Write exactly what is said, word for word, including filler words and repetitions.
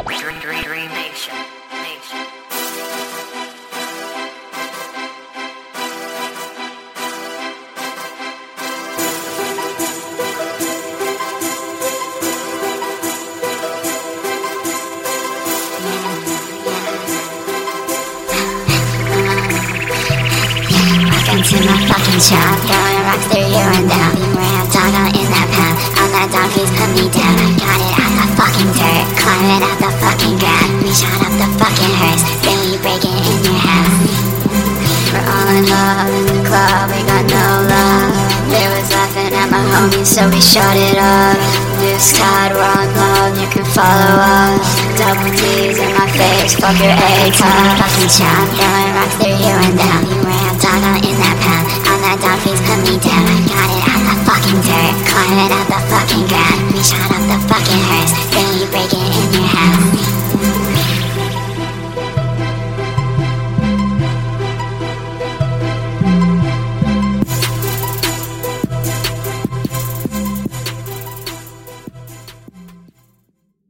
Dream, Dream Nation. Nation. To my fucking shop, throwing rocks through you and down. You ran dog on in that pound. On that dog, please put me down. I got it out the fucking dirt, climb it out the fucking ground. We shot up the fucking hearse, then we break it in your house. We're all in love in the club, we got no love. They was laughing at my homies, so we shut it up. New squad, we're on love, you can follow us. Double D's in my face, fuck your A-top. Fucking shop, throwing rocks through you and down. You ran dog on in that pound. On that dog, please put me down. I got it out the fucking dirt, climb it out the fucking ground. We shot up the fucking hearse, then we break it in your house.